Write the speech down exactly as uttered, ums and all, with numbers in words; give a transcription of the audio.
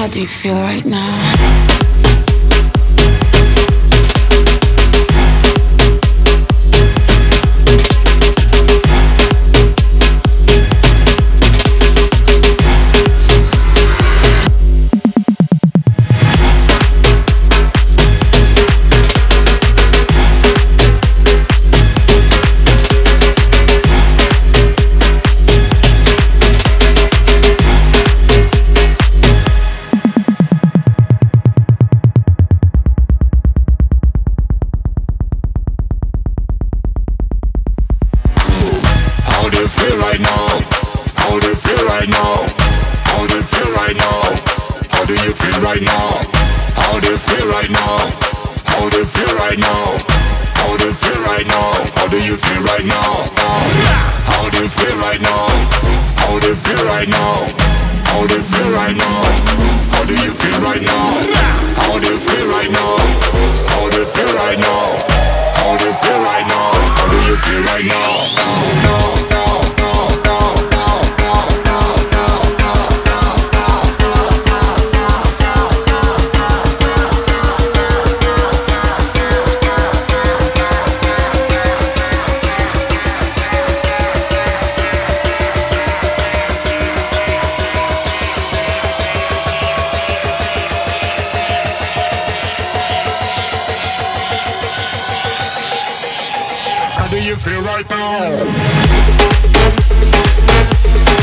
How do you feel right now? How do you feel right now? How do you feel right now? How do you feel right now? How do you feel right now? How do you feel right now? How do you feel right now? How do you feel right now? How do you feel right now? How do you feel right now? How do you feel right now? How do you feel right now? How do you feel right now? How do you feel right now? How do you feel right now? How do you feel right now? How do you feel right now? No, no, no, no, no, no, no, no, How do you feel right now?